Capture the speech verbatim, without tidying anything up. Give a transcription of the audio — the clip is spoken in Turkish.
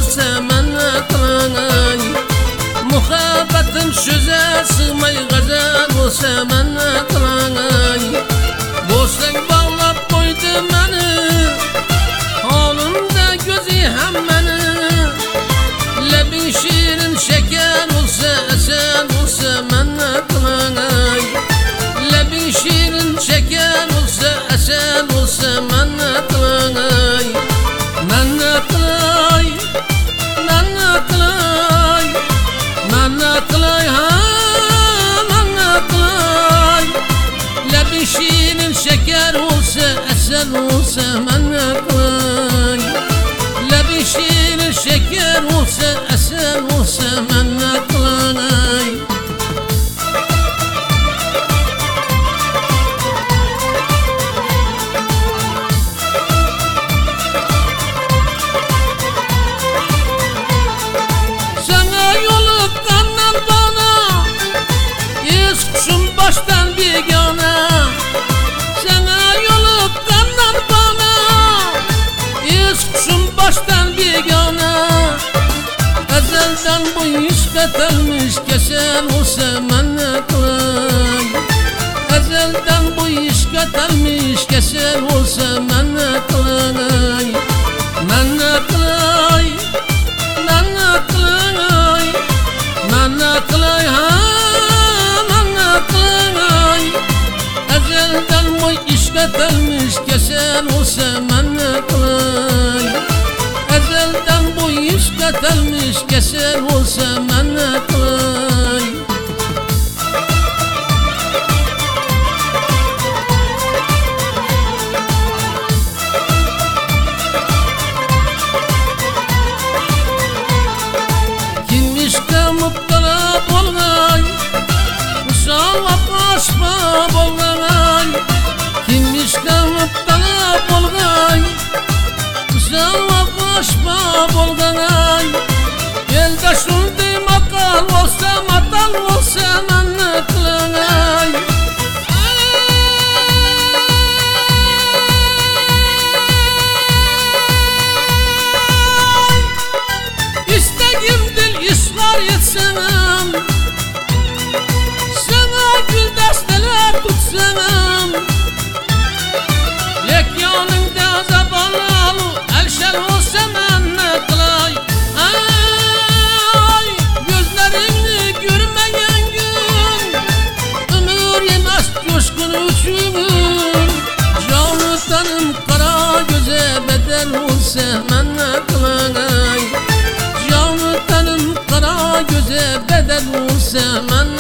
olsa ben ne kılay. Muhabbetim söze sığmay gazel olsa ben ne kılay. Dostun bağlap koydu beni, halımda gözü hem beni. Lebin şirin şeker olsa esen olsa ben ne kılay. Lebin şirin şeker olsa esen olsa ben ne kılay. Ben ne kılay, ben ne kılay, ben ne kılay, ha ben ne kılay. Lebin şirin şeker olsa esen olsa ben ne kılay. Lebin şirin şeker olsa esen olsa ben ne kılay. Baştan bir yana sana yolup kanlar bana, yüz kuşum baştan bir yana. Ezelden bu iş ketelmiş kesen olsa ben ne kılay. Ezelden bu iş ketelmiş kesen olsa ben ne kılay. Ben ne kılay, ben ne kılay, ben ne kılay, ha ezelden bu iş ketelmiş kesen olsa ben ne kılay. Ezelden bu iş ketelmiş kesen olsa ben ne kılay. Kimmiş ki mutlaka bolgay, uşağla başma bolgay. Kimmiş ki mutlaka bolgay, uşağla başma bolgay. Elde şunday makal olsa matal olsa ben ne kılay. İstediğim dil ısrar etsem, sana gül desteler tutsam. Lek yanında zabanlı elşel olsa ben ne kılay. Ay gözlerini görmeyen gün, ömür yemez coşkun uçumun. Canı tanım kara göze bedel olsa ben ne kılay. Canı tanım kara göze bedel olsa ben